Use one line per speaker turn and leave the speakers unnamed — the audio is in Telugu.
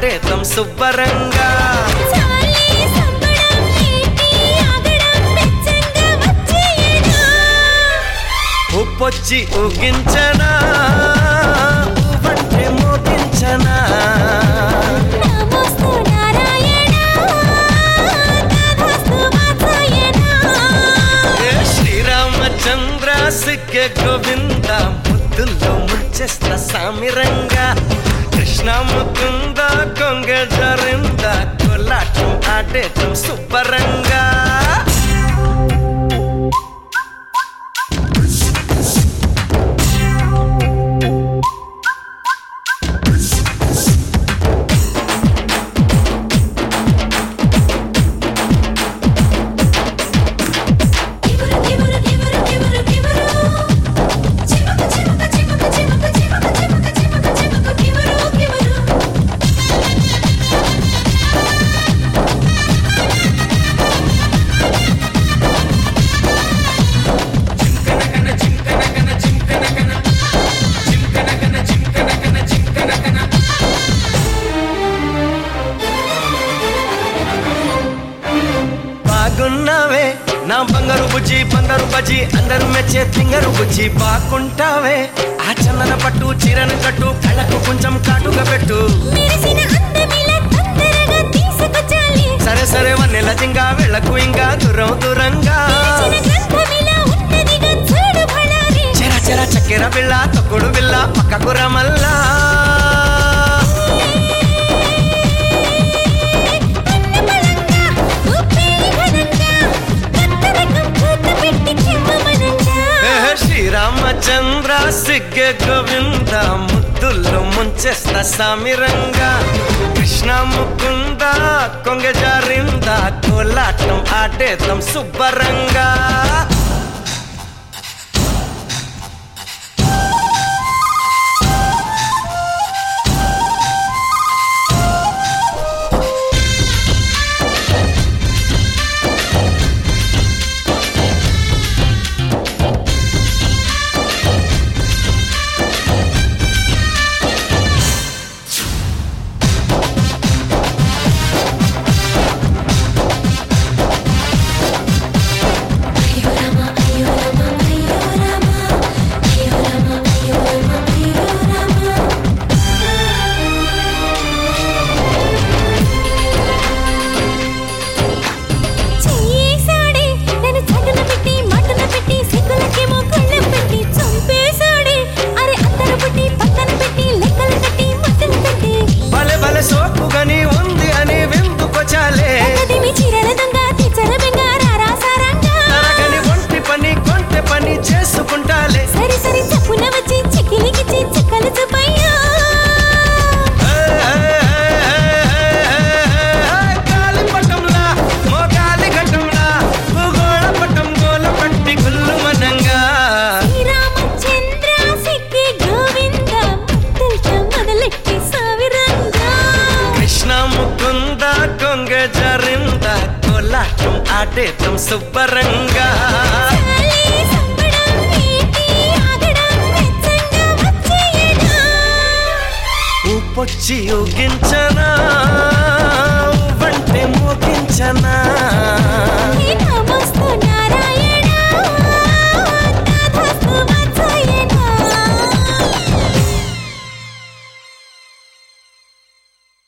ఆడేతం శుభ్రంగా ఉప్పొచ్చి ఊగించనా ఊవంటే మోగించనా శ్రీరామచంద్ర సిగ్గె గోవింద ముద్దుల్లో ముంచేస్తా సామిరంగా కృష్ణ ముకుంద కొంగ జరింద కొల్లాటం ఆడేతం శుభ్రంగా బాగున్నావే నా బంగారు బుజ్జి అందరూ మెచ్చే తింగరు బుజ్జి బాగుంటావే ఆ చందన పట్టు చీరను కట్టు కళ్ళకు కొంచెం కాటుగా పెట్టు సరే సరే వన్నెల జింగా వెళ్ళకు ఇంకా దూరంగా చెర చెర చక్కెర బిళ్ళ తొక్కుడు బిళ్ళ పక్కకు రమల్లా శ్రీరామచంద్ర సిగ్గె గోవింద ముద్దుల్లో ముంచేస్తా సామిరంగా కృష్ణ ముకుంద కొంగ జారింద కోలాటం ఆడేతం శుభ్రంగా జరింద కోలాటం ఆడేతం శుభ్రంగా ఉప్పొచ్చి ఊగించనా